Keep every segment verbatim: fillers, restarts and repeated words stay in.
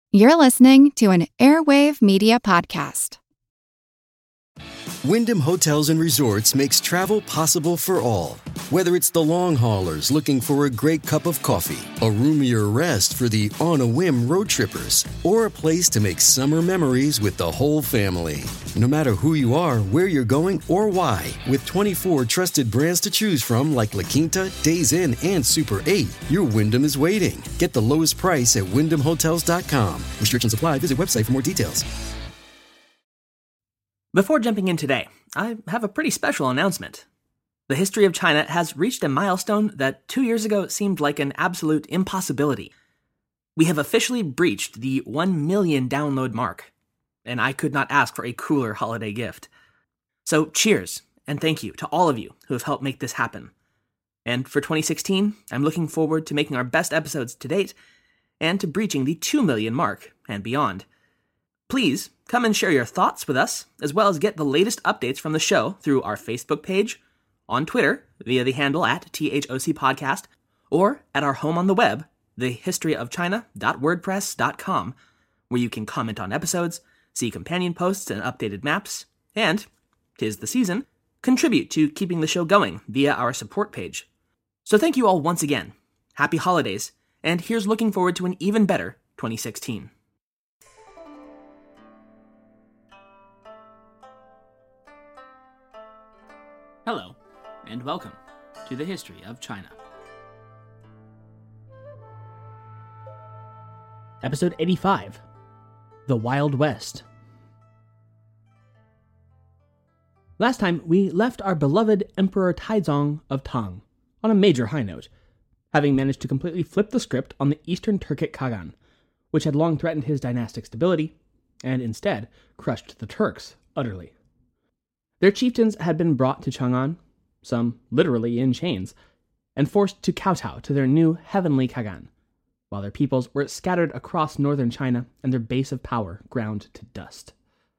You're listening to an Airwave Media Podcast. Wyndham Hotels and Resorts makes travel possible for all. Whether it's the long haulers looking for a great cup of coffee, a roomier rest for the on-a-whim road trippers, or a place to make summer memories with the whole family. No matter who you are, where you're going, or why, with twenty-four trusted brands to choose from like La Quinta, Days Inn, and Super eight, your Wyndham is waiting. Get the lowest price at wyndham hotels dot com. Restrictions apply. Visit website for more details. Before jumping in today, I have a pretty special announcement. The history of China has reached a milestone that two years ago seemed like an absolute impossibility. We have officially breached the one million download mark, and I could not ask for a cooler holiday gift. So cheers, and thank you to all of you who have helped make this happen. And for twenty sixteen, I'm looking forward to making our best episodes to date, and to breaching the two million mark and beyond. Please come and share your thoughts with us, as well as get the latest updates from the show through our Facebook page, on Twitter via the handle at T H O C Podcast, or at our home on the web, the history of china dot wordpress dot com, where you can comment on episodes, see companion posts and updated maps, and, 'tis the season, contribute to keeping the show going via our support page. So thank you all once again. Happy holidays, and here's looking forward to an even better twenty sixteen. Hello, and welcome to the History of China. Episode eighty-five, The Wild West. Last time, we left our beloved Emperor Taizong of Tang on a major high note, having managed to completely flip the script on the Eastern Turkic Khagan, which had long threatened his dynastic stability, and instead crushed the Turks utterly. Their chieftains had been brought to Chang'an, some literally in chains, and forced to kowtow to their new heavenly Khagan, while their peoples were scattered across northern China and their base of power ground to dust.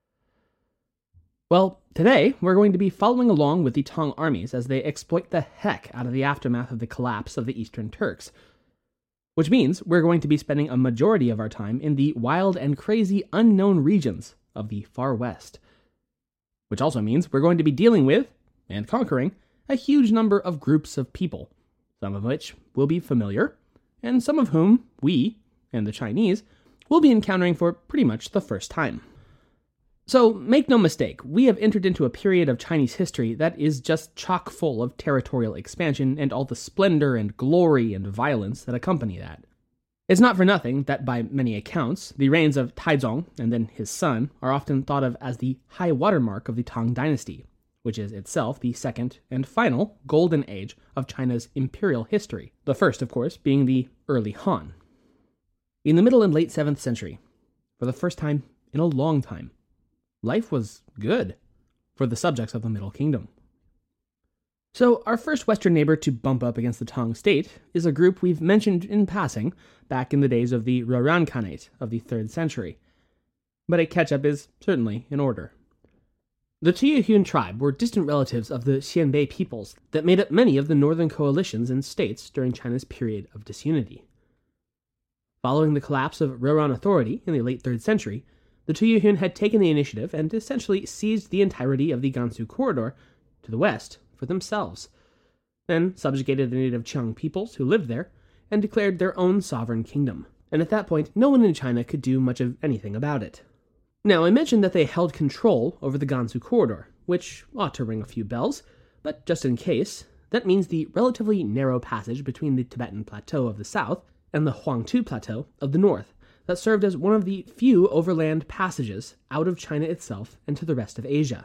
Well, today we're going to be following along with the Tang armies as they exploit the heck out of the aftermath of the collapse of the Eastern Turks, which means we're going to be spending a majority of our time in the wild and crazy unknown regions of the far west. Which also means we're going to be dealing with, and conquering, a huge number of groups of people, some of which will be familiar, and some of whom we, and the Chinese, will be encountering for pretty much the first time. So, make no mistake, we have entered into a period of Chinese history that is just chock full of territorial expansion and all the splendor and glory and violence that accompany that. It's not for nothing that, by many accounts, the reigns of Taizong and then his son are often thought of as the high watermark of the Tang dynasty, which is itself the second and final golden age of China's imperial history, the first, of course, being the early Han. In the middle and late seventh century, for the first time in a long time, life was good for the subjects of the Middle Kingdom. So, our first western neighbor to bump up against the Tang state is a group we've mentioned in passing back in the days of the Rouran Khanate of the third century. But a catch-up is certainly in order. The Tuyuhun tribe were distant relatives of the Xianbei peoples that made up many of the northern coalitions and states during China's period of disunity. Following the collapse of Rouran authority in the late third century, the Tuyuhun had taken the initiative and essentially seized the entirety of the Gansu corridor to the west for themselves, then subjugated the native Qiang peoples who lived there, and declared their own sovereign kingdom. And at that point, no one in China could do much of anything about it. Now, I mentioned that they held control over the Gansu corridor, which ought to ring a few bells, but just in case, that means the relatively narrow passage between the Tibetan Plateau of the south and the Huangtu Plateau of the north, that served as one of the few overland passages out of China itself and to the rest of Asia.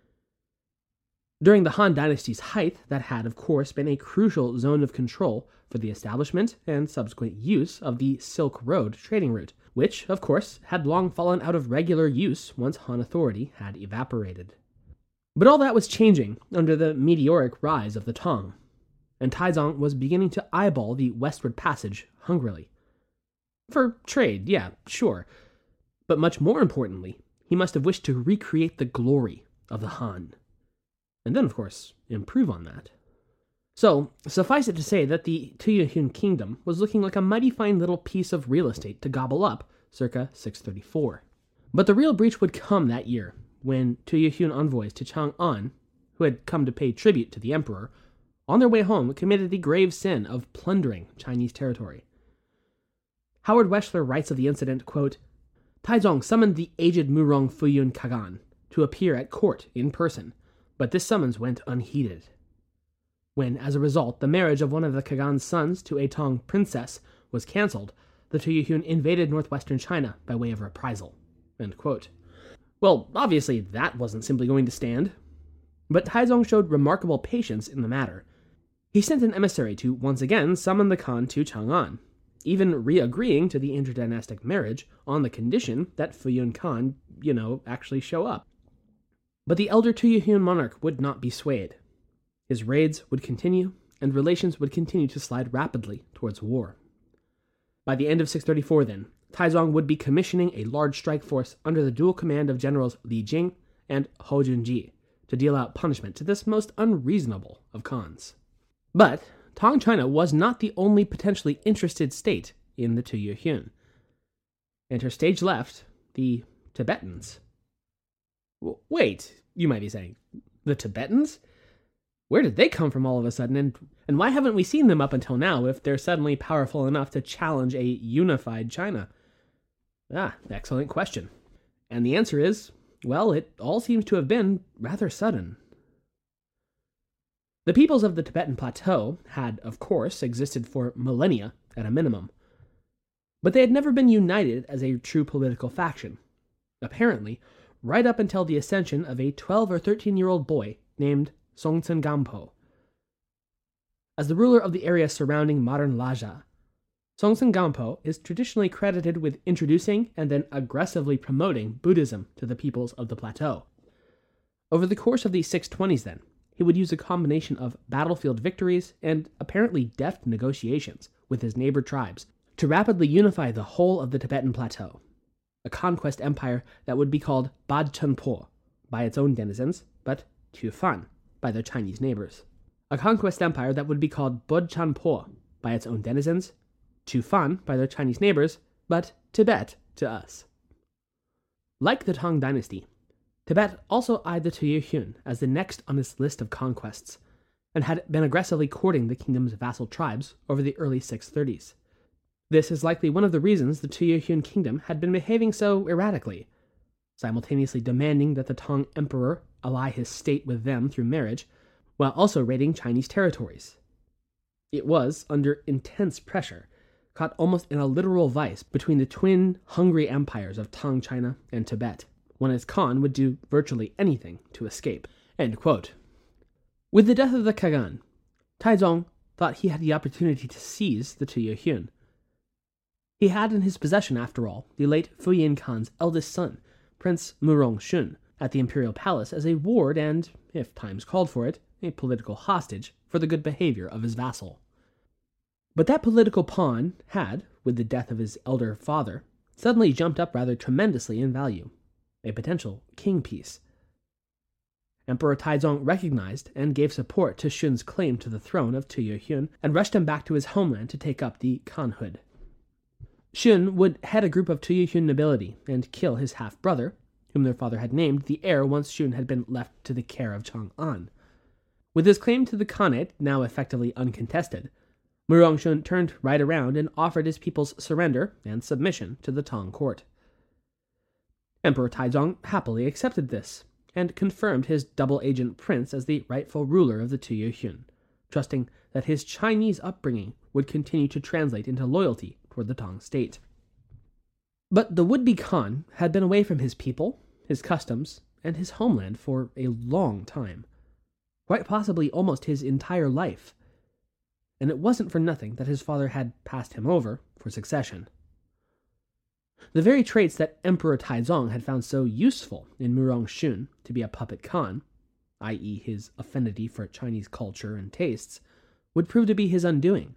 During the Han Dynasty's height, that had, of course, been a crucial zone of control for the establishment and subsequent use of the Silk Road trading route, which, of course, had long fallen out of regular use once Han authority had evaporated. But all that was changing under the meteoric rise of the Tang, and Taizong was beginning to eyeball the westward passage hungrily. For trade, yeah, sure, but much more importantly, he must have wished to recreate the glory of the Han. And then, of course, improve on that. So, suffice it to say that the Tuyuhun kingdom was looking like a mighty fine little piece of real estate to gobble up circa six thirty-four. But the real breach would come that year, when Tuyuhun envoys to Chang'an, who had come to pay tribute to the emperor, on their way home committed the grave sin of plundering Chinese territory. Howard Weschler writes of the incident, quote, Taizong summoned the aged Murong Fuyun Kagan to appear at court in person, but this summons went unheeded. When, as a result, the marriage of one of the Kagan's sons to a Tang princess was cancelled, the Tuyuhun invaded northwestern China by way of reprisal. End quote. Well, obviously that wasn't simply going to stand. But Taizong showed remarkable patience in the matter. He sent an emissary to once again summon the Khan to Chang'an, even re-agreeing to the interdynastic marriage on the condition that Fuyun Khan, you know, actually show up. But the elder Tuyuhun monarch would not be swayed. His raids would continue, and relations would continue to slide rapidly towards war. By the end of six thirty-four, then, Taizong would be commissioning a large strike force under the dual command of generals Li Jing and Hou Junji to deal out punishment to this most unreasonable of Khans. But Tang China was not the only potentially interested state in the Tuyuhun. Enter stage left, the Tibetans. W- wait, you might be saying, the Tibetans? Where did they come from all of a sudden, and, and why haven't we seen them up until now if they're suddenly powerful enough to challenge a unified China? Ah, excellent question. And the answer is, well, it all seems to have been rather sudden. The peoples of the Tibetan Plateau had, of course, existed for millennia at a minimum, but they had never been united as a true political faction. Apparently, right up until the ascension of a twelve or thirteen-year-old boy named Songtsen Gampo. As the ruler of the area surrounding modern Lhasa, Songtsen Gampo is traditionally credited with introducing and then aggressively promoting Buddhism to the peoples of the plateau. Over the course of the six twenties, then, he would use a combination of battlefield victories and apparently deft negotiations with his neighbor tribes to rapidly unify the whole of the Tibetan Plateau, a conquest empire that would be called Bad Chunpo by its own denizens, but Tufan by their Chinese neighbors. A conquest empire that would be called Bod Chanpo by its own denizens, Tufan by their Chinese neighbors, but Tibet to us. Like the Tang dynasty, Tibet also eyed the Tuyuhun as the next on its list of conquests, and had been aggressively courting the kingdom's vassal tribes over the early six thirties. This is likely one of the reasons the Tuyuhun kingdom had been behaving so erratically, simultaneously demanding that the Tang emperor ally his state with them through marriage, while also raiding Chinese territories. It was under intense pressure, caught almost in a literal vice between the twin hungry empires of Tang China and Tibet, when its Khan would do virtually anything to escape. End quote. With the death of the Kagan, Taizong thought he had the opportunity to seize the Tuyuhun. He had in his possession, after all, the late Fuyun Khan's eldest son, Prince Murong Shun, at the imperial palace as a ward and, if times called for it, a political hostage for the good behavior of his vassal. But that political pawn had, with the death of his elder father, suddenly jumped up rather tremendously in value, a potential king piece. Emperor Taizong recognized and gave support to Shun's claim to the throne of Tuyuhun and rushed him back to his homeland to take up the khanhood. Shun would head a group of Tuyuhun nobility and kill his half-brother, whom their father had named the heir once Shun had been left to the care of Chang'an. With his claim to the Khanate now effectively uncontested, Murong Shun turned right around and offered his people's surrender and submission to the Tang court. Emperor Taizong happily accepted this, and confirmed his double-agent prince as the rightful ruler of the Tuyuhun, trusting that his Chinese upbringing would continue to translate into loyalty toward the Tang state. But the would-be Khan had been away from his people, his customs, and his homeland for a long time, quite possibly almost his entire life, and it wasn't for nothing that his father had passed him over for succession. The very traits that Emperor Taizong had found so useful in Murong Shun to be a puppet Khan, that is his affinity for Chinese culture and tastes, would prove to be his undoing.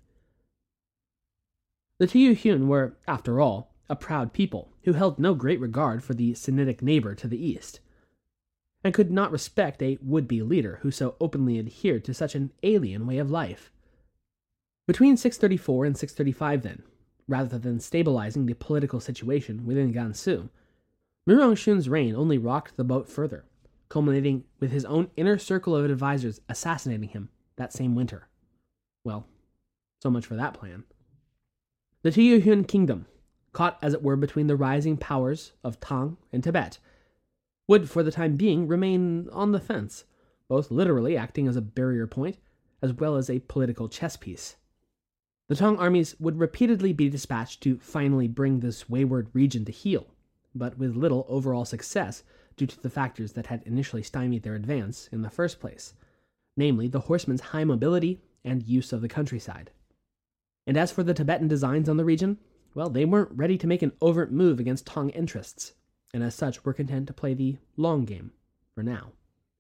The Tuyuhun were, after all, a proud people who held no great regard for the Sinitic neighbor to the east, and could not respect a would-be leader who so openly adhered to such an alien way of life. Between six thirty-four and six thirty-five, then, rather than stabilizing the political situation within Gansu. Mi Rongshun's reign only rocked the boat further, culminating with his own inner circle of advisors assassinating him that same winter. Well, so much for that plan. The Tuyuhun kingdom, caught as it were between the rising powers of Tang and Tibet, would for the time being remain on the fence, both literally acting as a barrier point as well as a political chess piece. The Tang armies would repeatedly be dispatched to finally bring this wayward region to heel, but with little overall success due to the factors that had initially stymied their advance in the first place, namely the horsemen's high mobility and use of the countryside. And as for the Tibetan designs on the region, well, they weren't ready to make an overt move against Tang interests, and as such were content to play the long game for now.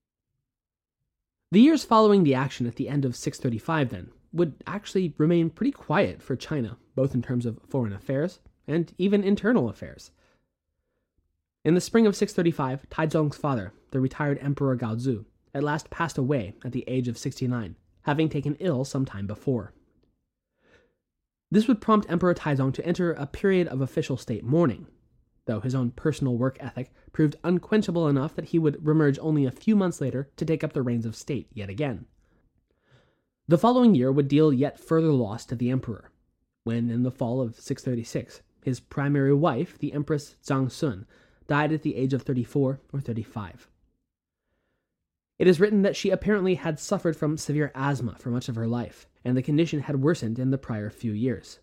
The years following the action at the end of six thirty-five, then, would actually remain pretty quiet for China, both in terms of foreign affairs and even internal affairs. In the spring of six thirty-five, Taizong's father, the retired Emperor Gaozu, at last passed away at the age of sixty-nine, having taken ill some time before. This would prompt Emperor Taizong to enter a period of official state mourning, though his own personal work ethic proved unquenchable enough that he would reemerge only a few months later to take up the reins of state yet again. The following year would deal yet further loss to the emperor, when in the fall of six thirty-six, his primary wife, the Empress Zhang Sun, died at the age of thirty-four or thirty-five. It is written that she apparently had suffered from severe asthma for much of her life, and the condition had worsened in the prior few years.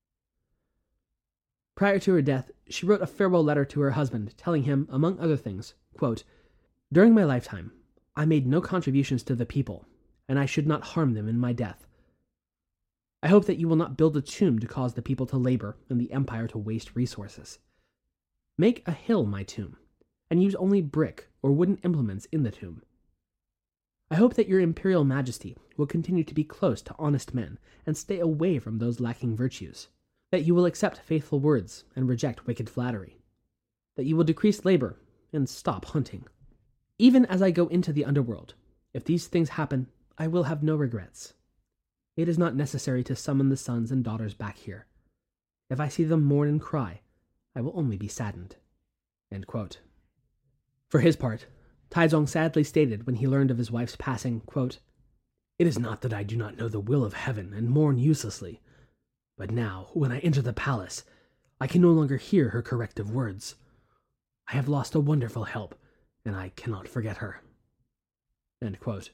Prior to her death, she wrote a farewell letter to her husband, telling him, among other things, quote, "During my lifetime, I made no contributions to the people, and I should not harm them in my death. I hope that you will not build a tomb to cause the people to labor and the empire to waste resources. Make a hill my tomb, and use only brick or wooden implements in the tomb. I hope that your imperial majesty will continue to be close to honest men and stay away from those lacking virtues, that you will accept faithful words and reject wicked flattery, that you will decrease labor and stop hunting. Even as I go into the underworld, if these things happen, I will have no regrets. It is not necessary to summon the sons and daughters back here. If I see them mourn and cry, I will only be saddened." End quote. For his part, Taizong sadly stated when he learned of his wife's passing, quote, "It is not that I do not know the will of heaven and mourn uselessly, but now, when I enter the palace, I can no longer hear her corrective words. I have lost a wonderful help, and I cannot forget her." End quote.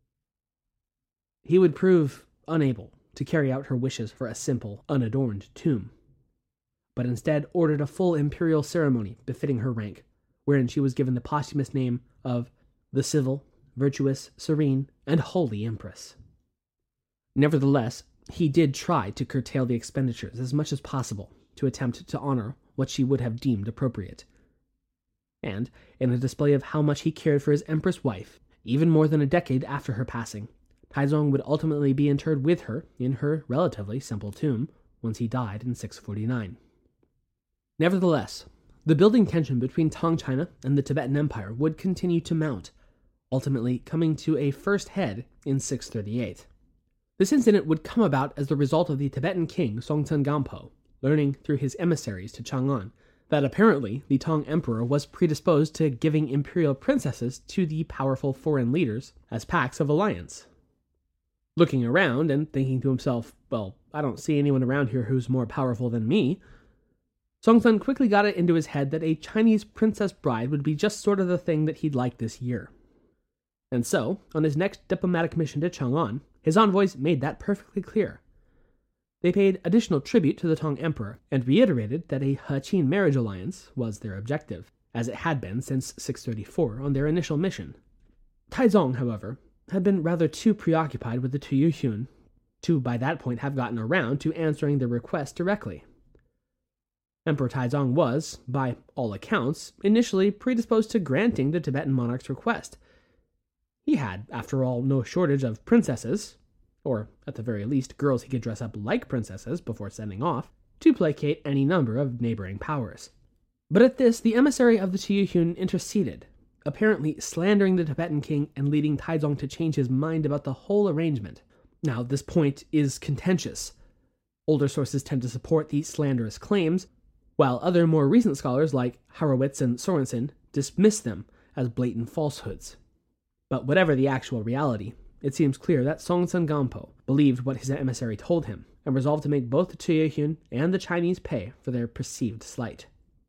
He would prove unable to carry out her wishes for a simple, unadorned tomb, but instead ordered a full imperial ceremony befitting her rank, wherein she was given the posthumous name of the civil, virtuous, serene, and holy Empress. Nevertheless, he did try to curtail the expenditures as much as possible to attempt to honor what she would have deemed appropriate. And, in a display of how much he cared for his Empress wife, even more than a decade after her passing, Taizong would ultimately be interred with her in her relatively simple tomb once he died in six forty-nine. Nevertheless, the building tension between Tang China and the Tibetan Empire would continue to mount, ultimately coming to a first head in six thirty-eight. This incident would come about as the result of the Tibetan king Songtsen Gampo learning through his emissaries to Chang'an that apparently the Tang emperor was predisposed to giving imperial princesses to the powerful foreign leaders as pacts of alliance. Looking around and thinking to himself, well, I don't see anyone around here who's more powerful than me, Songtsen quickly got it into his head that a Chinese princess bride would be just sort of the thing that he'd like this year. And so, on his next diplomatic mission to Chang'an, his envoys made that perfectly clear. They paid additional tribute to the Tang emperor and reiterated that a He-Qin marriage alliance was their objective, as it had been since six thirty-four on their initial mission. Taizong, however, had been rather too preoccupied with the Tuyuhun to by that point have gotten around to answering their request directly. Emperor Taizong was, by all accounts, initially predisposed to granting the Tibetan monarch's request. He had, after all, no shortage of princesses, or at the very least girls he could dress up like princesses before sending off, to placate any number of neighboring powers. But at this, the emissary of the Tuyuhun interceded, apparently slandering the Tibetan king and leading Taizong to change his mind about the whole arrangement. Now, this point is contentious. Older sources tend to support these slanderous claims, while other more recent scholars like Horowitz and Sorensen dismiss them as blatant falsehoods. But whatever the actual reality, it seems clear that Songtsen Gampo believed what his emissary told him, and resolved to make both the Tuyuhyun and the Chinese pay for their perceived slight.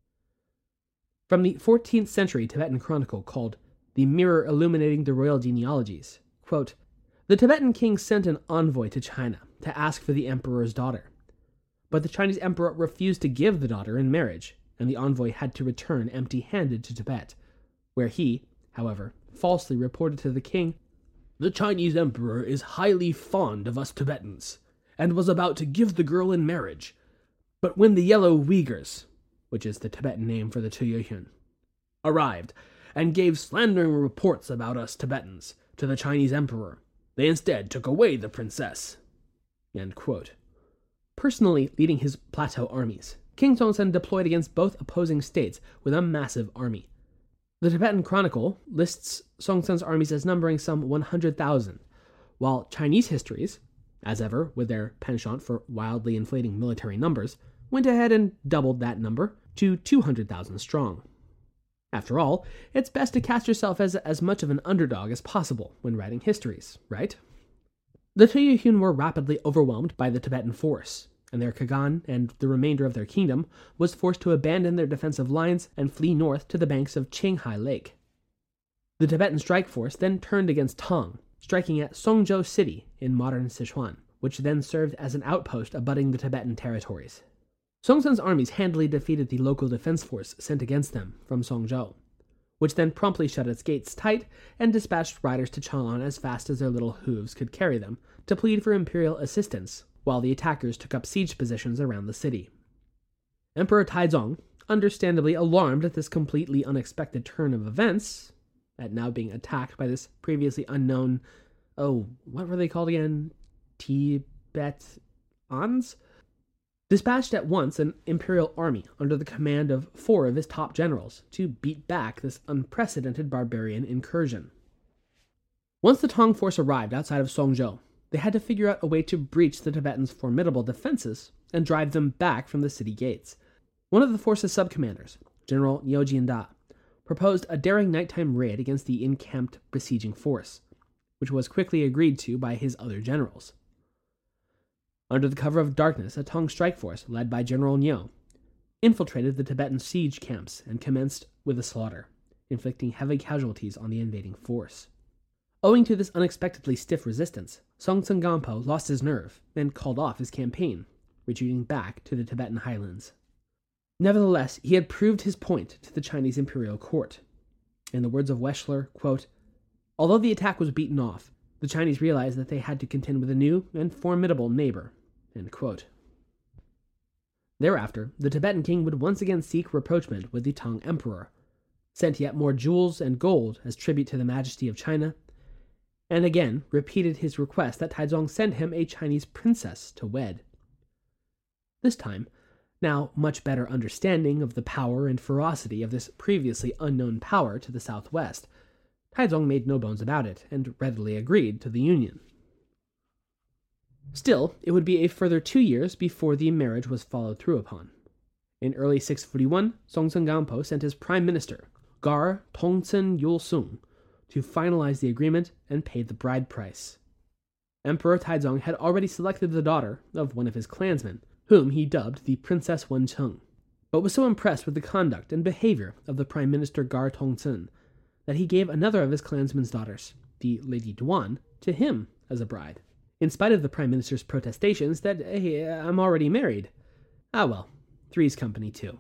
From the fourteenth century Tibetan chronicle called The Mirror Illuminating the Royal Genealogies, quote, "The Tibetan king sent an envoy to China to ask for the emperor's daughter. But the Chinese emperor refused to give the daughter in marriage, and the envoy had to return empty-handed to Tibet, where he, however, falsely reported to the king, 'The Chinese emperor is highly fond of us Tibetans, and was about to give the girl in marriage. But when the yellow Uyghurs,' which is the Tibetan name for the Tuyuhyun, 'arrived, and gave slandering reports about us Tibetans to the Chinese emperor, they instead took away the princess.'" End quote. Personally leading his plateau armies, King Songtsen deployed against both opposing states with a massive army. The Tibetan Chronicle lists Songtsen's armies as numbering some one hundred thousand, while Chinese histories, as ever with their penchant for wildly inflating military numbers, went ahead and doubled that number to two hundred thousand strong. After all, it's best to cast yourself as as much of an underdog as possible when writing histories, right? The Tuyuhyun were rapidly overwhelmed by the Tibetan force, and their Khagan and the remainder of their kingdom was forced to abandon their defensive lines and flee north to the banks of Qinghai Lake. The Tibetan strike force then turned against Tang, striking at Songzhou City in modern Sichuan, which then served as an outpost abutting the Tibetan territories. Songtsen's armies handily defeated the local defense force sent against them from Songzhou, which then promptly shut its gates tight and dispatched riders to Chang'an as fast as their little hooves could carry them to plead for imperial assistance, while the attackers took up siege positions around the city. Emperor Taizong, understandably alarmed at this completely unexpected turn of events, at now being attacked by this previously unknown, oh, what were they called again? Tibetans? Dispatched at once an imperial army under the command of four of his top generals to beat back this unprecedented barbarian incursion. Once the Tang force arrived outside of Songzhou, they had to figure out a way to breach the Tibetans' formidable defenses and drive them back from the city gates. One of the force's subcommanders, General Niu Jianda, proposed a daring nighttime raid against the encamped besieging force, which was quickly agreed to by his other generals. Under the cover of darkness, a Tang strike force, led by General Niu, infiltrated the Tibetan siege camps and commenced with the slaughter, inflicting heavy casualties on the invading force. Owing to this unexpectedly stiff resistance, Songtsen Gampo lost his nerve and called off his campaign, retreating back to the Tibetan highlands. Nevertheless, he had proved his point to the Chinese imperial court. In the words of Weschler, quote, "Although the attack was beaten off, the Chinese realized that they had to contend with a new and formidable neighbor." End quote. Thereafter, the Tibetan king would once again seek rapprochement with the Tang emperor, sent yet more jewels and gold as tribute to the majesty of China, and again repeated his request that Taizong send him a Chinese princess to wed. This time, now much better understanding of the power and ferocity of this previously unknown power to the southwest, Taizong made no bones about it and readily agreed to the union. Still, it would be a further two years before the marriage was followed through upon. In early six forty-one, Songtsen Gampo sent his prime minister, Gar Tongtsen Yulsung, to finalize the agreement and pay the bride price. Emperor Taizong had already selected the daughter of one of his clansmen, whom he dubbed the Princess Wencheng, but was so impressed with the conduct and behavior of the prime minister Gar Tongtsen that he gave another of his clansmen's daughters, the Lady Duan, to him as a bride, in spite of the prime minister's protestations that, hey, I'm already married. Ah well, three's company too.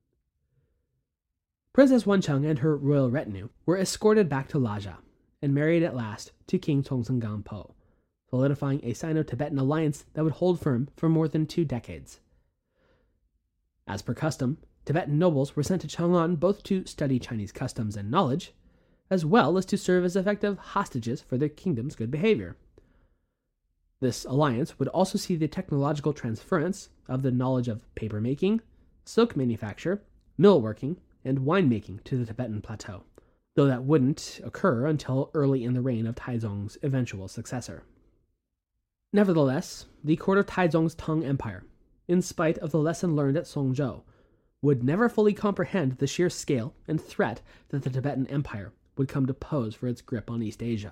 Princess Wencheng and her royal retinue were escorted back to Lhasa and married at last to King Songtsen Gampo, solidifying a Sino-Tibetan alliance that would hold firm for more than two decades. As per custom, Tibetan nobles were sent to Chang'an both to study Chinese customs and knowledge, as well as to serve as effective hostages for their kingdom's good behavior. This alliance would also see the technological transference of the knowledge of papermaking, silk manufacture, millworking, and winemaking to the Tibetan plateau, though that wouldn't occur until early in the reign of Taizong's eventual successor. Nevertheless, the court of Taizong's Tang Empire in spite of the lesson learned at Songzhou, would never fully comprehend the sheer scale and threat that the Tibetan Empire would come to pose for its grip on East Asia.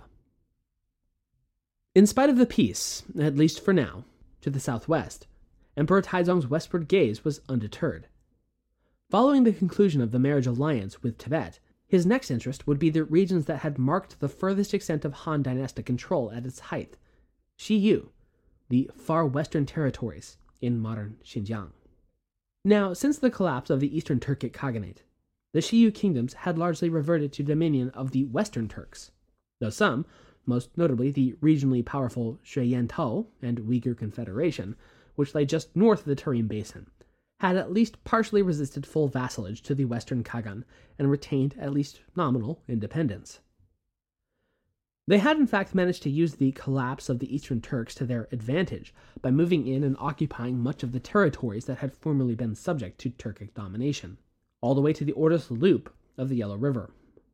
In spite of the peace, at least for now, to the southwest, Emperor Taizong's westward gaze was undeterred. Following the conclusion of the marriage alliance with Tibet, his next interest would be the regions that had marked the furthest extent of Han dynastic control at its height, Xiyu, the far western territories in modern Xinjiang. Now, since the collapse of the Eastern Turkic Khaganate, the Xiyu kingdoms had largely reverted to dominion of the Western Turks, though some, most notably the regionally powerful Xueyantao and Uyghur Confederation, which lay just north of the Tarim Basin, had at least partially resisted full vassalage to the Western Khagan and retained at least nominal independence. They had in fact managed to use the collapse of the Eastern Turks to their advantage by moving in and occupying much of the territories that had formerly been subject to Turkic domination, all the way to the Ordos Loop of the Yellow River.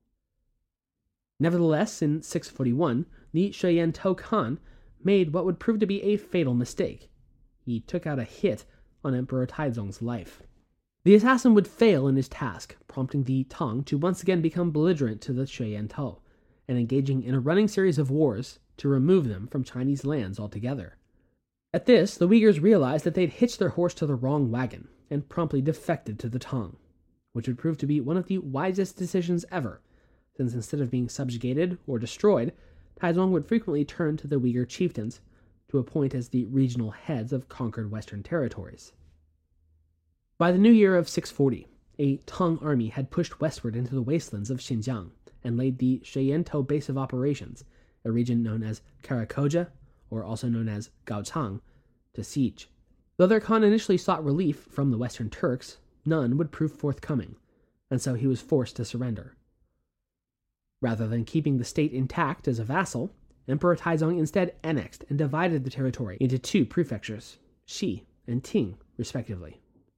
Nevertheless, in six forty-one, the Xueyantao Khan made what would prove to be a fatal mistake. He took out a hit on Emperor Taizong's life. The assassin would fail in his task, prompting the Tang to once again become belligerent to the Xueyantao, and engaging in a running series of wars to remove them from Chinese lands altogether. At this, the Uyghurs realized that they'd hitched their horse to the wrong wagon, and promptly defected to the Tang, which would prove to be one of the wisest decisions ever, since instead of being subjugated or destroyed, Taizong would frequently turn to the Uyghur chieftains to appoint as the regional heads of conquered western territories. By the new year of six forty, a Tang army had pushed westward into the wastelands of Xinjiang and laid the Xueyantao base of operations, a region known as Karakoja, or also known as Gaochang, to siege. Though their Khan initially sought relief from the Western Turks, none would prove forthcoming, and so he was forced to surrender. Rather than keeping the state intact as a vassal, Emperor Taizong instead annexed and divided the territory into two prefectures, Xi and Ting, respectively.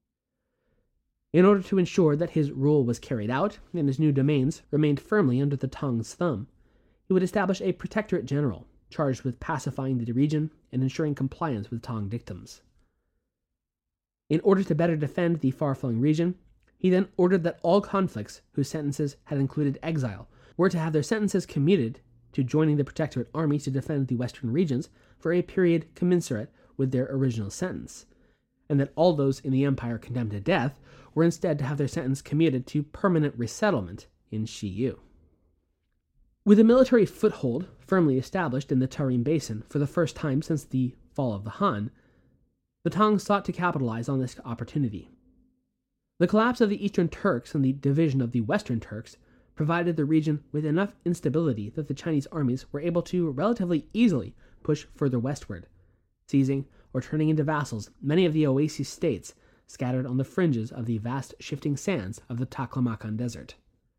In order to ensure that his rule was carried out and his new domains remained firmly under the Tang's thumb, he would establish a protectorate general charged with pacifying the region and ensuring compliance with Tang dictums. In order to better defend the far-flung region, he then ordered that all conflicts whose sentences had included exile were to have their sentences commuted to joining the protectorate army to defend the western regions for a period commensurate with their original sentence, and that all those in the empire condemned to death were instead to have their sentence commuted to permanent resettlement in Xiyu. With a military foothold firmly established in the Tarim Basin for the first time since the fall of the Han, the Tang sought to capitalize on this opportunity. The collapse of the Eastern Turks and the division of the Western Turks provided the region with enough instability that the Chinese armies were able to relatively easily push further westward, seizing or turning into vassals many of the oasis states scattered on the fringes of the vast shifting sands of the Taklamakan Desert.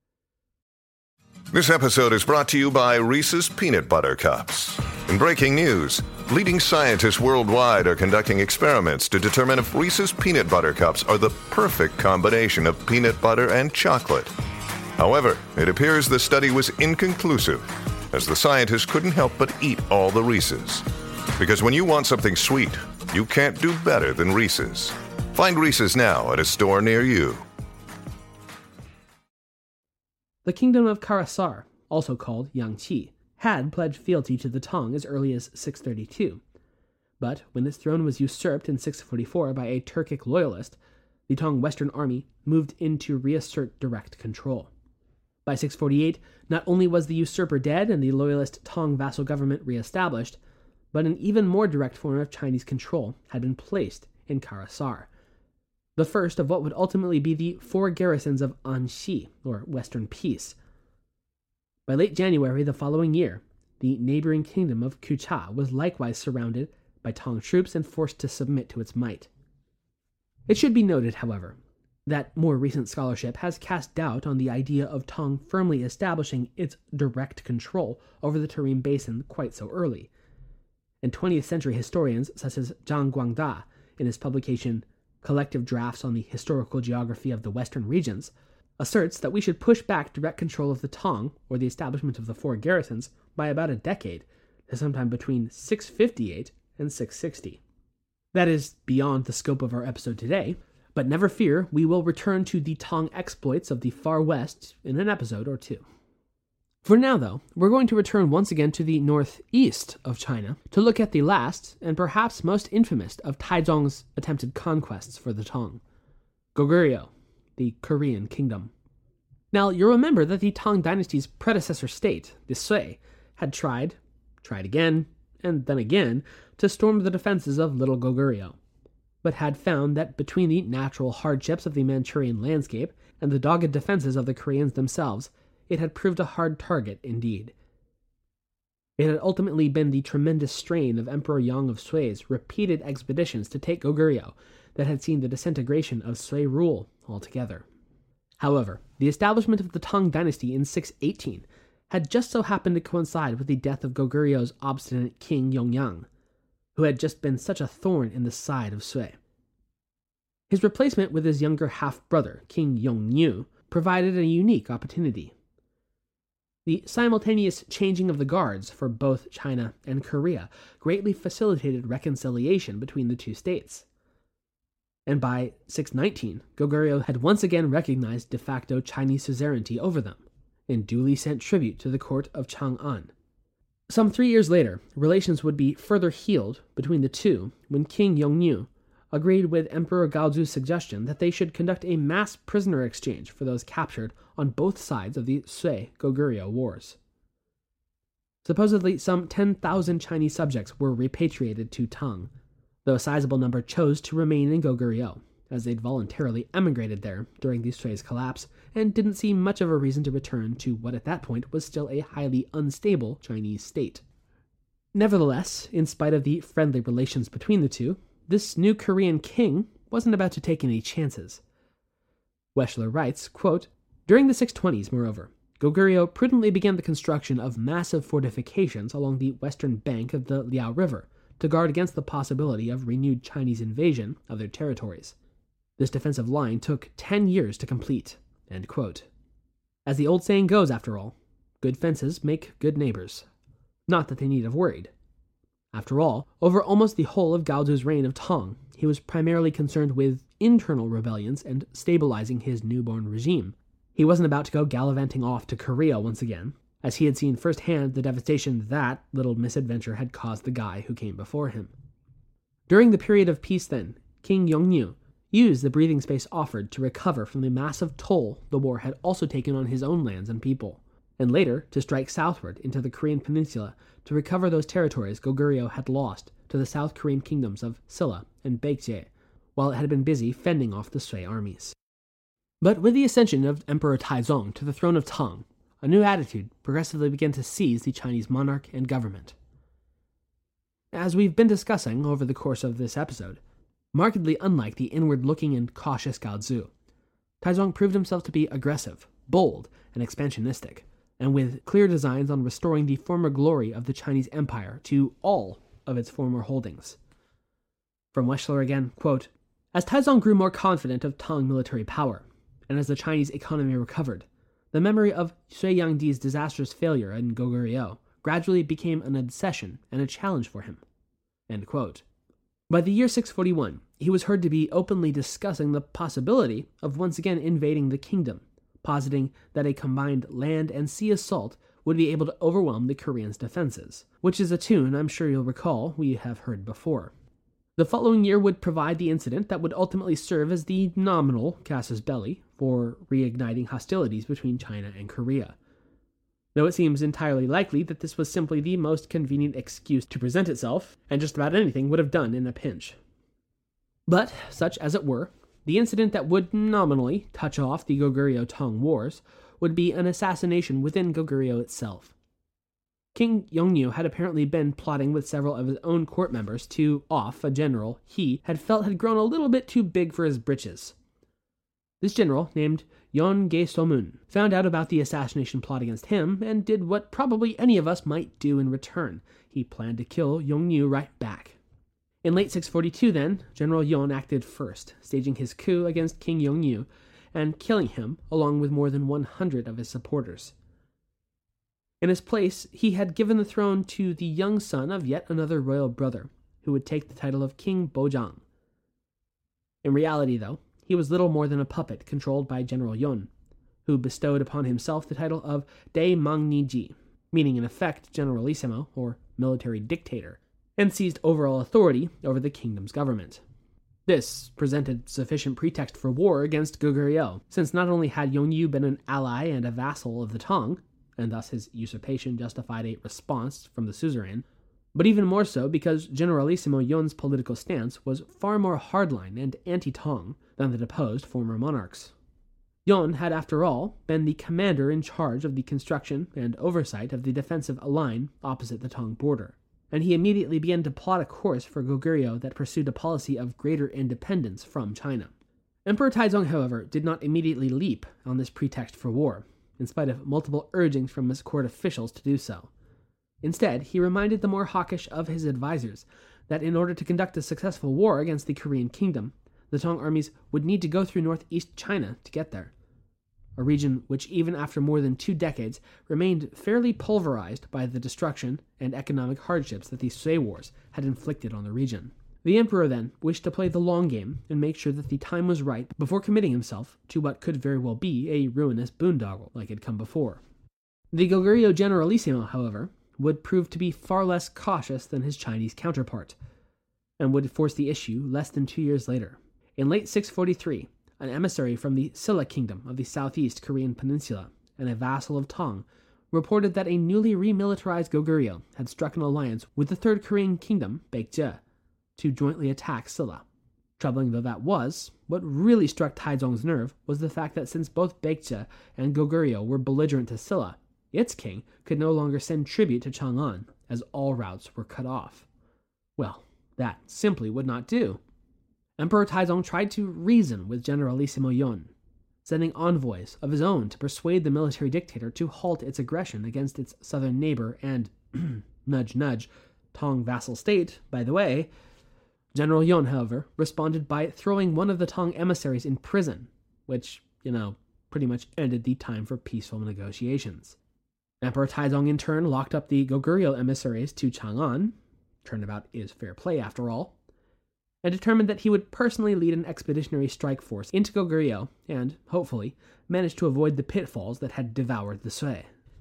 This episode is brought to you by Reese's Peanut Butter Cups. In breaking news, leading scientists worldwide are conducting experiments to determine if Reese's Peanut Butter Cups are the perfect combination of peanut butter and chocolate. However, it appears the study was inconclusive, as the scientists couldn't help but eat all the Reese's. Because when you want something sweet, you can't do better than Reese's. Find Reese's now at a store near you. The kingdom of Karasar, also called Yangqi, had pledged fealty to the Tang as early as six thirty-two, but when its throne was usurped in six forty-four by a Turkic loyalist, the Tang Western Army moved in to reassert direct control. By six forty-eight, not only was the usurper dead and the loyalist Tang vassal government reestablished, but an even more direct form of Chinese control had been placed in Karasar, the first of what would ultimately be the four garrisons of Anxi, or Western Peace. By late January the following year, the neighboring kingdom of Kucha was likewise surrounded by Tang troops and forced to submit to its might. It should be noted, however, that more recent scholarship has cast doubt on the idea of Tang firmly establishing its direct control over the Tarim Basin quite so early, and twentieth century historians such as Zhang Guangda, in his publication Collective Drafts on the Historical Geography of the Western Regions, asserts that we should push back direct control of the Tang, or the establishment of the four garrisons, by about a decade, to sometime between six fifty-eight and six sixty. That is beyond the scope of our episode today, but never fear, we will return to the Tang exploits of the Far West in an episode or two. For now, though, we're going to return once again to the northeast of China to look at the last, and perhaps most infamous, of Taizong's attempted conquests for the Tang, Goguryeo, the Korean kingdom. Now, you'll remember that the Tang dynasty's predecessor state, the Sui, had tried, tried again, and then again, to storm the defenses of Little Goguryeo, but had found that between the natural hardships of the Manchurian landscape and the dogged defenses of the Koreans themselves, it had proved a hard target indeed. It had ultimately been the tremendous strain of Emperor Yang of Sui's repeated expeditions to take Goguryeo that had seen the disintegration of Sui rule altogether. However, the establishment of the Tang dynasty in six eighteen had just so happened to coincide with the death of Goguryeo's obstinate king Yongyang, who had just been such a thorn in the side of Sui. His replacement with his younger half-brother, King Yongnyu, provided a unique opportunity. The simultaneous changing of the guards for both China and Korea greatly facilitated reconciliation between the two states. And by six nineteen, Goguryeo had once again recognized de facto Chinese suzerainty over them, and duly sent tribute to the court of Chang'an. Some three years later, relations would be further healed between the two when King Yongnyu agreed with Emperor Gaozu's suggestion that they should conduct a mass prisoner exchange for those captured on both sides of the Sui-Goguryeo wars. Supposedly, some ten thousand Chinese subjects were repatriated to Tang, though a sizable number chose to remain in Goguryeo, as they'd voluntarily emigrated there during the Sui's collapse and didn't see much of a reason to return to what at that point was still a highly unstable Chinese state. Nevertheless, in spite of the friendly relations between the two, this new Korean king wasn't about to take any chances. Weschler writes, quote, "During the six twenties, moreover, Goguryeo prudently began the construction of massive fortifications along the western bank of the Liao River to guard against the possibility of renewed Chinese invasion of their territories. This defensive line took ten years to complete." End quote. As the old saying goes, after all, good fences make good neighbors. Not that they need have worried. After all, over almost the whole of Gaozu's reign of Tang, he was primarily concerned with internal rebellions and stabilizing his newborn regime. He wasn't about to go gallivanting off to Korea once again, as he had seen firsthand the devastation that little misadventure had caused the guy who came before him. During the period of peace then, King Yongnyu used the breathing space offered to recover from the massive toll the war had also taken on his own lands and people, and later to strike southward into the Korean peninsula to recover those territories Goguryeo had lost to the South Korean kingdoms of Silla and Baekje, while it had been busy fending off the Sui armies. But with the ascension of Emperor Taizong to the throne of Tang, a new attitude progressively began to seize the Chinese monarch and government. As we've been discussing over the course of this episode, markedly unlike the inward-looking and cautious Gaozu, Taizong proved himself to be aggressive, bold, and expansionistic, and with clear designs on restoring the former glory of the Chinese Empire to all of its former holdings. From Weschler again, quote, "As Taizong grew more confident of Tang military power, and as the Chinese economy recovered, the memory of Sui Yangdi's disastrous failure in Goguryeo gradually became an obsession and a challenge for him." End quote. By the year six forty-one, he was heard to be openly discussing the possibility of once again invading the kingdom, positing that a combined land and sea assault would be able to overwhelm the Koreans' defenses, which is a tune I'm sure you'll recall we have heard before. The following year would provide the incident that would ultimately serve as the nominal casus belli for reigniting hostilities between China and Korea, though it seems entirely likely that this was simply the most convenient excuse to present itself, and just about anything would have done in a pinch. But, such as it were, the incident that would nominally touch off the Goguryeo-Tang Wars would be an assassination within Goguryeo itself. King Yongnyu had apparently been plotting with several of his own court members to off a general he had felt had grown a little bit too big for his britches. This general, named Yon Ge-somun, found out about the assassination plot against him and did what probably any of us might do in return. He planned to kill Yongnyu right back. In late six forty-two, then, General Yon acted first, staging his coup against King Yongnyu and killing him along with more than one hundred of his supporters. In his place, he had given the throne to the young son of yet another royal brother, who would take the title of King Bojang. In reality, though, he was little more than a puppet controlled by General Yun, who bestowed upon himself the title of Daimangniji, meaning in effect generalissimo, or military dictator, and seized overall authority over the kingdom's government. This presented sufficient pretext for war against Goguryeo, since not only had Yongyu been an ally and a vassal of the Tang, and thus his usurpation justified a response from the suzerain, but even more so because Generalissimo Yun's political stance was far more hardline and anti-Tang than the deposed former monarchs. Yun had, after all, been the commander in charge of the construction and oversight of the defensive line opposite the Tang border, and he immediately began to plot a course for Goguryeo that pursued a policy of greater independence from China. Emperor Taizong, however, did not immediately leap on this pretext for war, in spite of multiple urgings from his court officials to do so. Instead, he reminded the more hawkish of his advisors that in order to conduct a successful war against the Korean kingdom, the Tang armies would need to go through northeast China to get there, a region which even after more than two decades remained fairly pulverized by the destruction and economic hardships that the Sui Wars had inflicted on the region. The emperor then wished to play the long game and make sure that the time was right before committing himself to what could very well be a ruinous boondoggle like had come before. The Goguryeo Generalissimo, however, would prove to be far less cautious than his Chinese counterpart, and would force the issue less than two years later. In late six forty-three, an emissary from the Silla Kingdom of the southeast Korean peninsula, and a vassal of Tang, reported that a newly remilitarized Goguryeo had struck an alliance with the third Korean kingdom, Baekje, to jointly attack Silla. Troubling though that was, what really struck Taizong's nerve was the fact that since both Baekje and Goguryeo were belligerent to Silla, its king could no longer send tribute to Chang'an, as all routes were cut off. Well, that simply would not do. Emperor Taizong tried to reason with Generalissimo Yun, sending envoys of his own to persuade the military dictator to halt its aggression against its southern neighbor and, nudge nudge, Tang vassal state, by the way. General Yun, however, responded by throwing one of the Tang emissaries in prison, which, you know, pretty much ended the time for peaceful negotiations. Emperor Taizong in turn locked up the Goguryeo emissaries to Chang'an, turnabout is fair play after all, and determined that he would personally lead an expeditionary strike force into Goguryeo and, hopefully, manage to avoid the pitfalls that had devoured the Sui.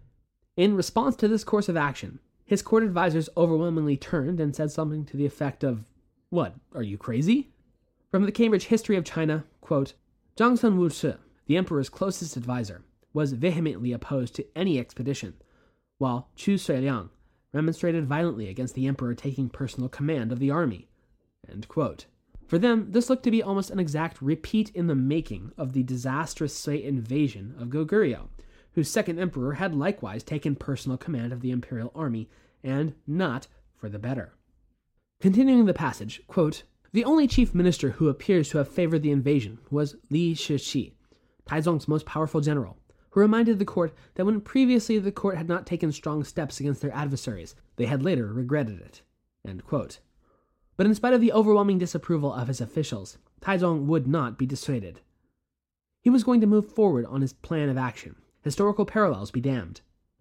In response to this course of action, his court advisors overwhelmingly turned and said something to the effect of, "What, are you crazy?" From the Cambridge History of China, quote, Zhang Sun Wushi, the emperor's closest advisor, was vehemently opposed to any expedition, while Chu Suiliang remonstrated violently against the emperor taking personal command of the army. End quote. For them, this looked to be almost an exact repeat in the making of the disastrous Sui invasion of Goguryeo, whose second emperor had likewise taken personal command of the imperial army, and not for the better. Continuing the passage, quote, the only chief minister who appears to have favored the invasion was Li Shiqi, Taizong's most powerful general, who reminded the court that when previously the court had not taken strong steps against their adversaries, they had later regretted it. End quote. But in spite of the overwhelming disapproval of his officials, Taizong would not be dissuaded. He was going to move forward on his plan of action, historical parallels be damned.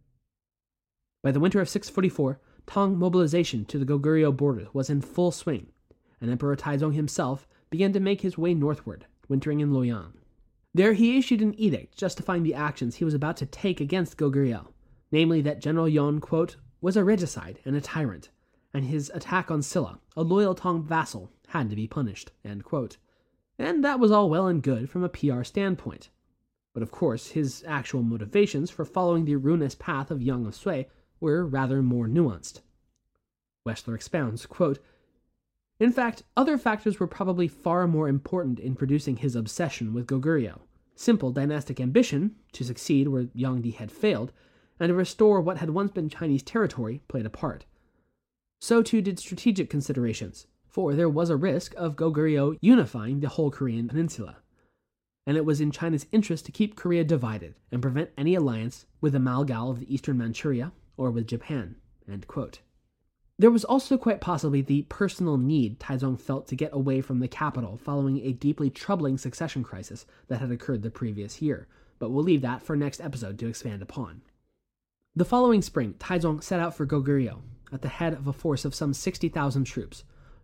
By the winter of six forty-four, Tang mobilization to the Goguryeo border was in full swing, and Emperor Taizong himself began to make his way northward, wintering in Luoyang. There he issued an edict justifying the actions he was about to take against Goguryeo, namely that General Yun, quote, was a regicide and a tyrant, and his attack on Silla, a loyal Tang vassal, had to be punished, end quote. And that was all well and good from a P R standpoint. But of course, his actual motivations for following the ruinous path of Yang of Sui were rather more nuanced. Wechsler expounds, quote, in fact, other factors were probably far more important in producing his obsession with Goguryeo. Simple dynastic ambition, to succeed where Yangdi had failed, and to restore what had once been Chinese territory played a part. So too did strategic considerations, for there was a risk of Goguryeo unifying the whole Korean peninsula, and it was in China's interest to keep Korea divided and prevent any alliance with the Malgal of the eastern Manchuria or with Japan, end quote. There was also quite possibly the personal need Taizong felt to get away from the capital following a deeply troubling succession crisis that had occurred the previous year, but we'll leave that for next episode to expand upon. The following spring, Taizong set out for Goguryeo at the head of a force of some sixty thousand troops,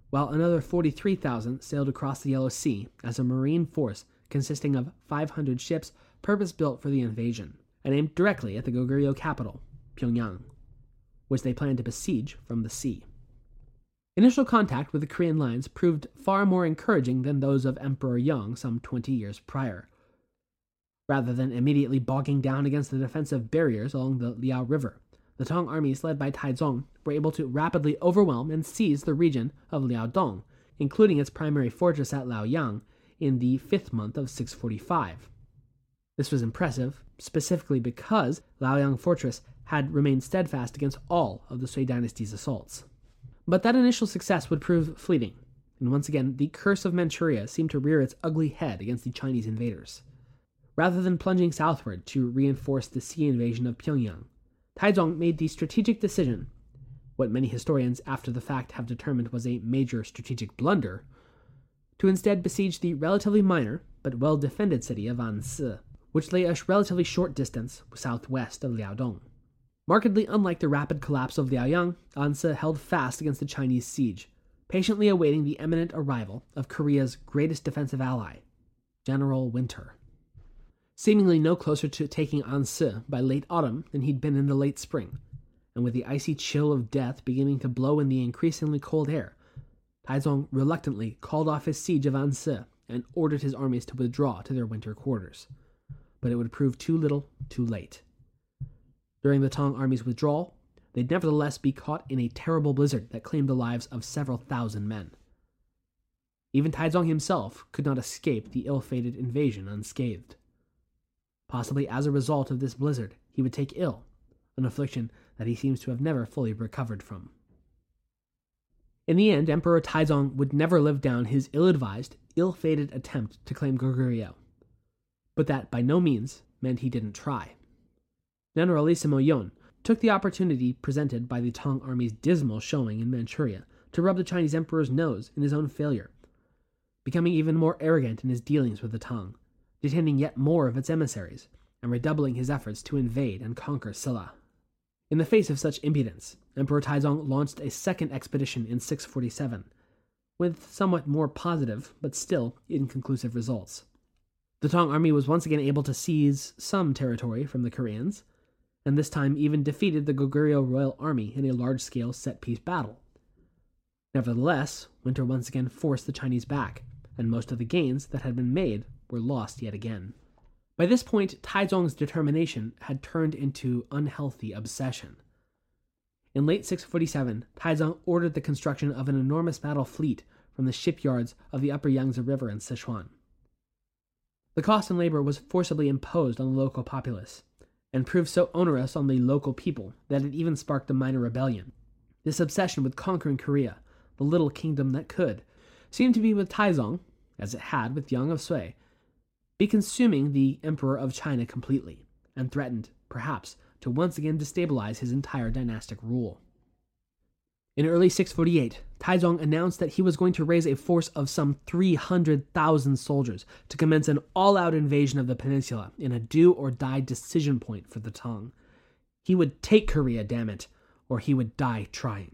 while another forty-three thousand sailed across the Yellow Sea as a marine force consisting of five hundred ships purpose-built for the invasion, and aimed directly at the Goguryeo capital, Pyongyang, which they planned to besiege from the sea. Initial contact with the Korean lines proved far more encouraging than those of Emperor Yang some twenty years prior. Rather than immediately bogging down against the defensive barriers along the Liao River, the Tang armies led by Taizong were able to rapidly overwhelm and seize the region of Liaodong, including its primary fortress at Liaoyang, in the fifth month of six forty-five. This was impressive, specifically because Liaoyang Fortress had remained steadfast against all of the Sui dynasty's assaults. But that initial success would prove fleeting, and once again the curse of Manchuria seemed to rear its ugly head against the Chinese invaders. Rather than plunging southward to reinforce the sea invasion of Pyongyang, Taizong made the strategic decision, what many historians after the fact have determined was a major strategic blunder, to instead besiege the relatively minor but well-defended city of Ansi, which lay a relatively short distance southwest of Liaodong. Markedly unlike the rapid collapse of Liaoyang, Ansi held fast against the Chinese siege, patiently awaiting the imminent arrival of Korea's greatest defensive ally, General Winter. Seemingly no closer to taking Ansi by late autumn than he'd been in the late spring, and with the icy chill of death beginning to blow in the increasingly cold air, Taizong reluctantly called off his siege of Ansi and ordered his armies to withdraw to their winter quarters. But it would prove too little, too late. During the Tang army's withdrawal, they'd nevertheless be caught in a terrible blizzard that claimed the lives of several thousand men. Even Taizong himself could not escape the ill-fated invasion unscathed. Possibly as a result of this blizzard, he would take ill, an affliction that he seems to have never fully recovered from. In the end, Emperor Taizong would never live down his ill-advised, ill-fated attempt to claim Goguryeo. But that by no means meant he didn't try. Generalissimo Yon took the opportunity presented by the Tang army's dismal showing in Manchuria to rub the Chinese emperor's nose in his own failure, becoming even more arrogant in his dealings with the Tang, detaining yet more of its emissaries, and redoubling his efforts to invade and conquer Silla. In the face of such impudence, Emperor Taizong launched a second expedition in six forty-seven, with somewhat more positive, but still inconclusive results. The Tang army was once again able to seize some territory from the Koreans, and this time even defeated the Goguryeo royal army in a large-scale set-piece battle. Nevertheless, Winter once again forced the Chinese back, and most of the gains that had been made were lost yet again. By this point, Taizong's determination had turned into unhealthy obsession. In late six forty-seven, Taizong ordered the construction of an enormous battle fleet from the shipyards of the upper Yangtze River in Sichuan. The cost and labor was forcibly imposed on the local populace, and proved so onerous on the local people that it even sparked a minor rebellion. This obsession with conquering Korea, the little kingdom that could, seemed to be with Taizong, as it had with Yang of Sui, be consuming the Emperor of China completely, and threatened, perhaps, to once again destabilize his entire dynastic rule. In early six forty-eight, Taizong announced that he was going to raise a force of some three hundred thousand soldiers to commence an all-out invasion of the peninsula in a do-or-die decision point for the Tang. He would take Korea, damn it, or he would die trying.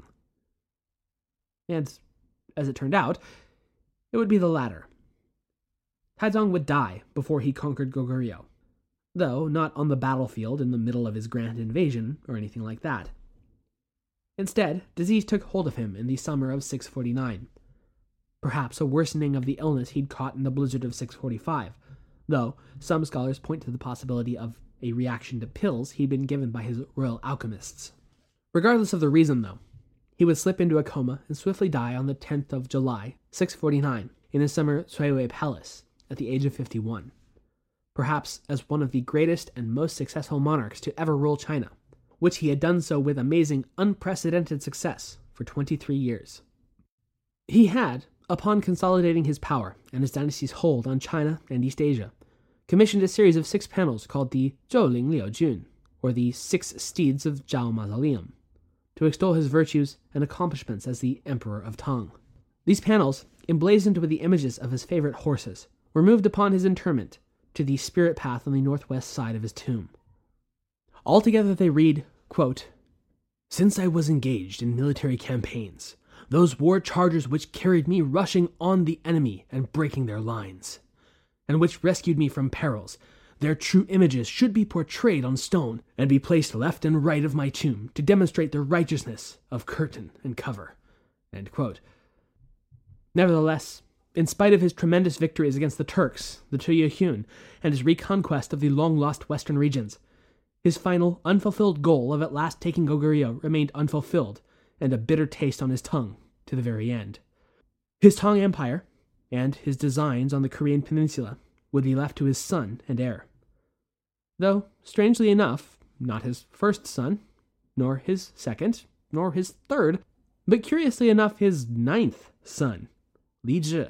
And, as it turned out, it would be the latter. Taizong would die before he conquered Goguryeo, though not on the battlefield in the middle of his grand invasion or anything like that. Instead, disease took hold of him in the summer of six forty-nine. Perhaps a worsening of the illness he'd caught in the blizzard of six forty-five, though some scholars point to the possibility of a reaction to pills he'd been given by his royal alchemists. Regardless of the reason, though, he would slip into a coma and swiftly die on the tenth of July, six forty-nine, in his summer Suiwei Palace, at the age of fifty-one, perhaps as one of the greatest and most successful monarchs to ever rule China, which he had done so with amazing, unprecedented success for twenty-three years. He had, upon consolidating his power and his dynasty's hold on China and East Asia, commissioned a series of six panels called the Zhouling Liu Jun, or the Six Steeds of Zhao Mausoleum, to extol his virtues and accomplishments as the Emperor of Tang. These panels, emblazoned with the images of his favorite horses, were moved upon his interment to the spirit path on the northwest side of his tomb. Altogether they read, quote, "Since I was engaged in military campaigns, those war chargers which carried me rushing on the enemy and breaking their lines, and which rescued me from perils, their true images should be portrayed on stone and be placed left and right of my tomb to demonstrate the righteousness of curtain and cover." End quote. Nevertheless, in spite of his tremendous victories against the Turks, the Tuyuhun, and his reconquest of the long-lost western regions, his final, unfulfilled goal of at last taking Goguryeo remained unfulfilled and a bitter taste on his tongue to the very end. His Tang Empire, and his designs on the Korean peninsula, would be left to his son and heir. Though, strangely enough, not his first son, nor his second, nor his third, but curiously enough his ninth son, Li Zhi.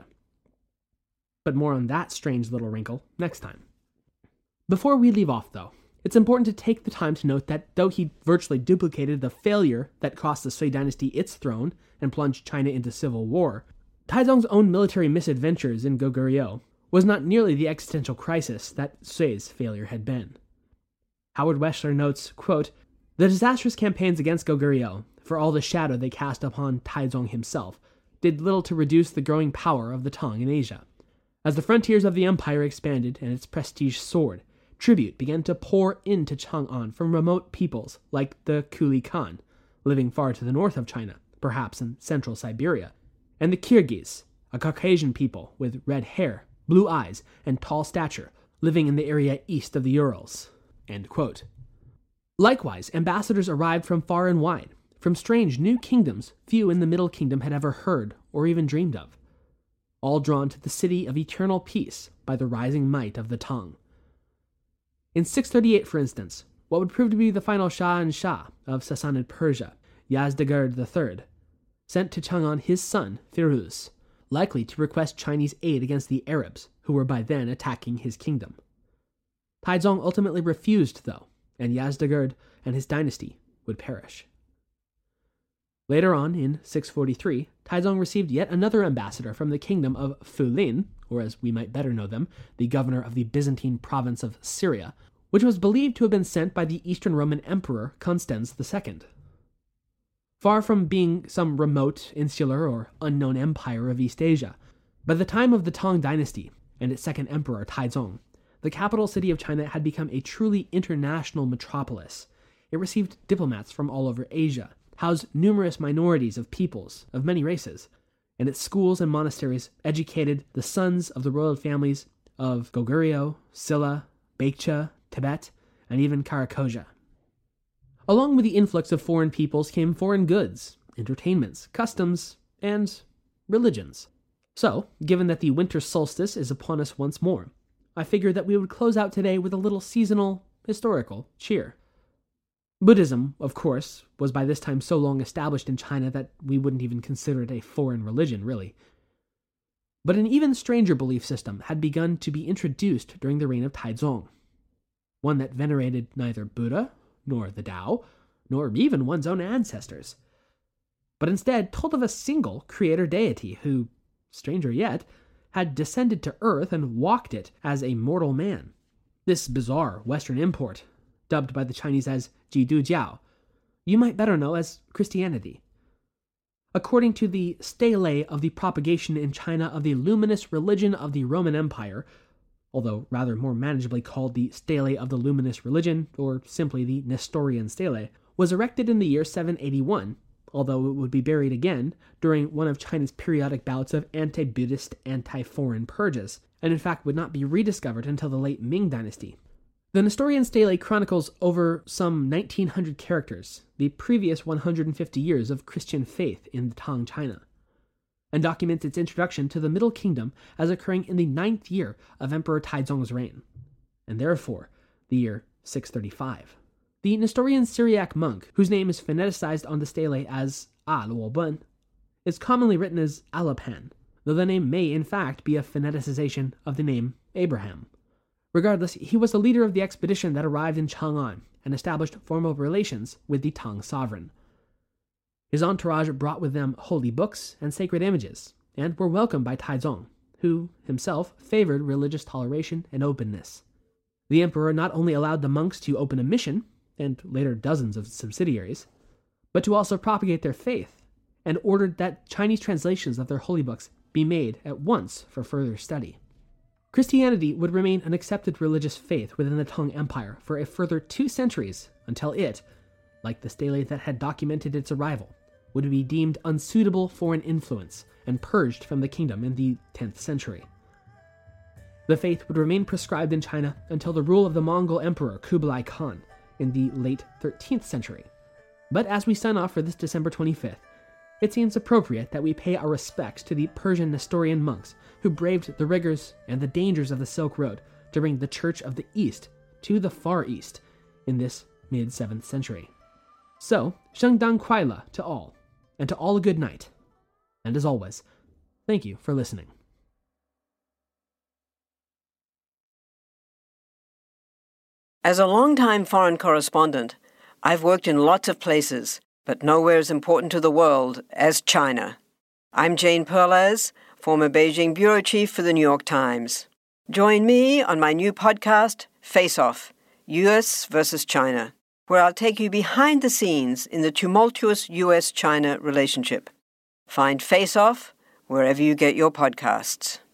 But more on that strange little wrinkle next time. Before we leave off, though, it's important to take the time to note that though he virtually duplicated the failure that cost the Sui dynasty its throne and plunged China into civil war, Taizong's own military misadventures in Goguryeo was not nearly the existential crisis that Sui's failure had been. Howard Weschler notes, quote, "The disastrous campaigns against Goguryeo, for all the shadow they cast upon Taizong himself, did little to reduce the growing power of the Tang in Asia. As the frontiers of the empire expanded and its prestige soared, tribute began to pour into Chang'an from remote peoples like the Kuli Khan, living far to the north of China, perhaps in central Siberia, and the Kyrgyz, a Caucasian people with red hair, blue eyes, and tall stature, living in the area east of the Urals." End quote. Likewise, ambassadors arrived from far and wide, from strange new kingdoms few in the Middle Kingdom had ever heard or even dreamed of, all drawn to the city of eternal peace by the rising might of the Tang. In six thirty-eight, for instance, what would prove to be the final Shah-in-Shah of Sassanid Persia, Yazdegerd the Third, sent to Chang'an his son, Firuz, likely to request Chinese aid against the Arabs, who were by then attacking his kingdom. Taizong ultimately refused, though, and Yazdegerd and his dynasty would perish. Later on, in six forty-three, Taizong received yet another ambassador from the kingdom of Fulin, or as we might better know them, the governor of the Byzantine province of Syria, which was believed to have been sent by the Eastern Roman Emperor Constans the Second. Far from being some remote, insular, or unknown empire of East Asia, by the time of the Tang dynasty and its second emperor Taizong, the capital city of China had become a truly international metropolis. It received diplomats from all over Asia, housed numerous minorities of peoples of many races, and its schools and monasteries educated the sons of the royal families of Goguryeo, Silla, Baekje, Tibet, and even Karakoja. Along with the influx of foreign peoples came foreign goods, entertainments, customs, and religions. So, given that the winter solstice is upon us once more, I figured that we would close out today with a little seasonal, historical cheer. Buddhism, of course, was by this time so long established in China that we wouldn't even consider it a foreign religion, really. But an even stranger belief system had begun to be introduced during the reign of Taizong, one that venerated neither Buddha, nor the Tao, nor even one's own ancestors, but instead told of a single creator deity who, stranger yet, had descended to earth and walked it as a mortal man. This bizarre Western import, dubbed by the Chinese as Jidu Jiao, you might better know as Christianity. According to the stele of the propagation in China of the luminous religion of the Roman Empire, although rather more manageably called the Stele of the Luminous Religion, or simply the Nestorian Stele, was erected in the year seven eighty-one, although it would be buried again during one of China's periodic bouts of anti-Buddhist, anti-foreign purges, and in fact would not be rediscovered until the late Ming Dynasty. The Nestorian Stele chronicles over some nineteen hundred characters the previous one hundred fifty years of Christian faith in Tang China, and documents its introduction to the Middle Kingdom as occurring in the ninth year of Emperor Taizong's reign, and therefore the year six thirty-five. The Nestorian Syriac monk, whose name is phoneticized on the stele as A Luo Ben, is commonly written as Alapan, though the name may in fact be a phoneticization of the name Abraham. Regardless, he was the leader of the expedition that arrived in Chang'an and established formal relations with the Tang sovereign. His entourage brought with them holy books and sacred images, and were welcomed by Taizong, who himself favored religious toleration and openness. The emperor not only allowed the monks to open a mission, and later dozens of subsidiaries, but to also propagate their faith, and ordered that Chinese translations of their holy books be made at once for further study. Christianity would remain an accepted religious faith within the Tang Empire for a further two centuries until it, like the stele that had documented its arrival, would be deemed unsuitable foreign influence and purged from the kingdom in the tenth century. The faith would remain prescribed in China until the rule of the Mongol Emperor Kublai Khan in the late thirteenth century. But as we sign off for this December twenty-fifth, it seems appropriate that we pay our respects to the Persian Nestorian monks who braved the rigors and the dangers of the Silk Road to bring the Church of the East to the Far East in this mid-seventh century. So, Shengdang Kuaile to all, and to all a good night. And as always, thank you for listening. As a longtime foreign correspondent, I've worked in lots of places, but nowhere as important to the world as China. I'm Jane Perlez, former Beijing bureau chief for the New York Times. Join me on my new podcast, Face Off, U S versus China, where I'll take you behind the scenes in the tumultuous U S China relationship. Find Face Off wherever you get your podcasts.